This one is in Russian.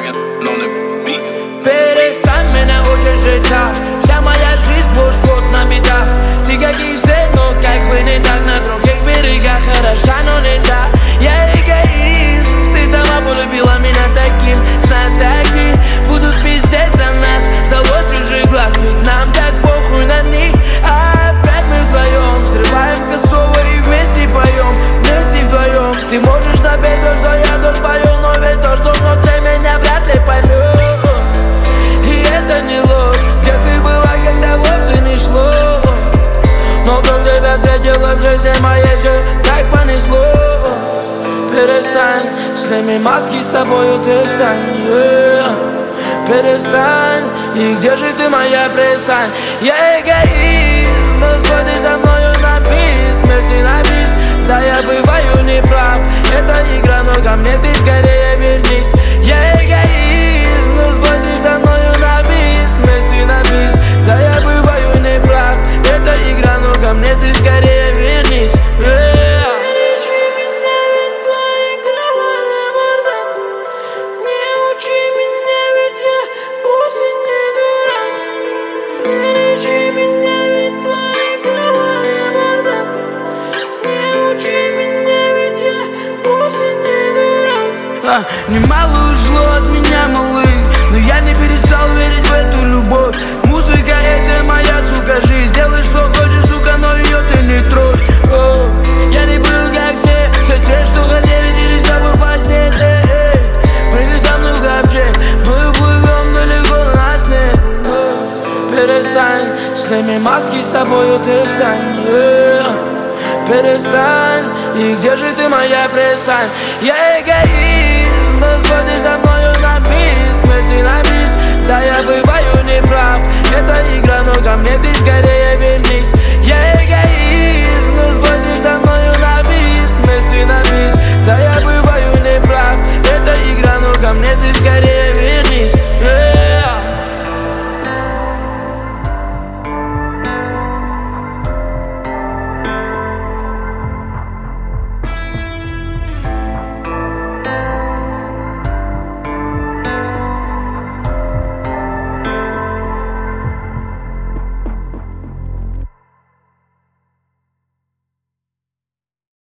Dragon on the beat. Перестань меня учить жить так. Вся моя жизнь сплошь на битах. Ты как и все, но как бы не так. На других берегах хороша, но не так. Я эгоист, ты сама полюбила меня таким. Знатоки будут пиздеть за нас. Дало чужих глаз, ведь нам так похуй на них. А опять мы вдвоем взрываем косово и вместе поем. Вместе вдвоем. Ты можешь напеть то, что я тут пою, но ведь то, что внутри меня вряд ли поймет. Это не ложь, где ты была, когда вовсе не шло. Но как тебя встретила в жизни моей, все так понесло. Перестань, сними маски, с тобою ты стань, перестань, и где же ты, моя пристань? Я эгоист, но сходи со мною на бис, вместе на бис. Да, я бываю неправ, это игра, но ко мне ты скорее вернись. Я эгоист, но сходи со мною на бис, вместе на бис. Да, я бываю неправ, это игра, но ко мне ты скорее вернись. Немало ушло от меня, малый, но я не перестал верить в эту любовь. Музыка — это моя, сука, жизнь. Делай, что хочешь, сука, но ее ты не трогай. Я не был, как все те, что хотели, делись с тобой постель. Прыгай со мной в ковчег, мы уплывем далеко на снег. Перестань, сними маски, с тобою ты стань. Перестань, и где же ты, моя пристань? Я эгоист, но сходи со мною на бис, вместе на бис. Да, я бываю неправ, это игра, но ко мне ты скорее